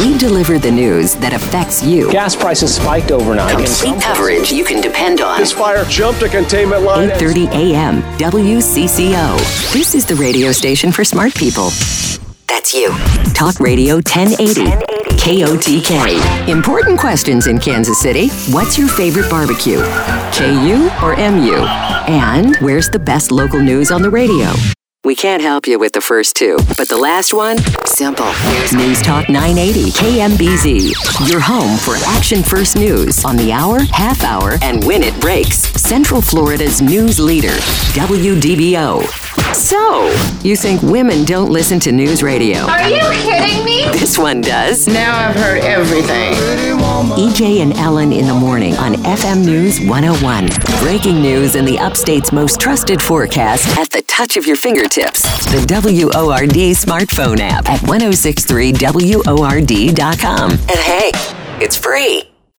We deliver the news that affects you. Gas prices spiked overnight. Complete coverage you can depend on. This fire jumped a containment line. 8:30 a.m. WCCO. This is the radio station for smart people. That's you. Talk Radio 1080. KOTK. Important questions in Kansas City. What's your favorite barbecue? KU or MU? And where's the best local news on the radio? We can't help you with the first two, but the last one, simple. News Talk 980 KMBZ. Your home for Action First News on the hour, half hour, and when it breaks. Central Florida's news leader, WDBO. So, you think women don't listen to news radio? Are you kidding me? This one does. Now I've heard everything. EJ and Ellen in the morning on FM News 101. Breaking news and the upstate's most trusted forecast at the touch of your fingertips. The WORD smartphone app at 1063WORD.com. And hey, it's free.